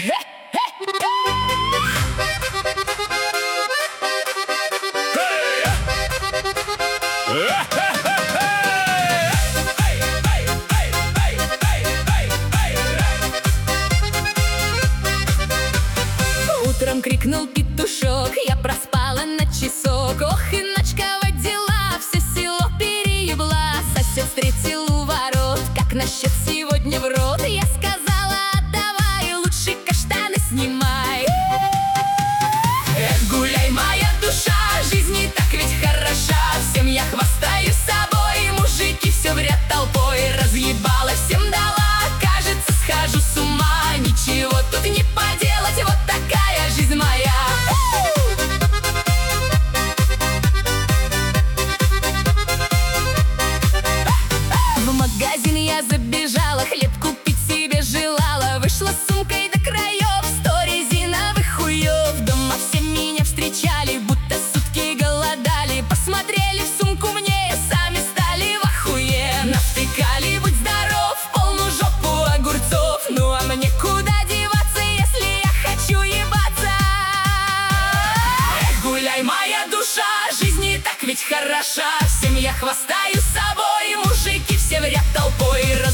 Утром крикнул петушок, я проспала на часок. Ох, и ночковать дела, все село переебла. Сосед встретил у ворот, как насчет сегодня в рот? Я сказала, давай, лучше каштаны снимай. Эх, гуляй, моя душа, жизнь не так ведь хороша. Всем я хвастаюсь собой, мужики все в ряд толпой. Разъебала, всем дала, кажется, схожу с ума. Ничего тут не поделать, вот такая жизнь моя. В магазин я забежала, хлеб купить себе желала. Вышла с сумкой до краев, 100 резиновых хуев. Дома все меня встречали, будто сутки голодали. Посмотрели в сумку мне, сами стали в охуе. Навтыкали, будь здоров, полную жопу огурцов. Ну а мне куда деваться, если я хочу ебаться? Эх, гуляй, моя душа, жизнь не так ведь хороша. Всем я хвастаюсь собой, мужики все в ряд толпой.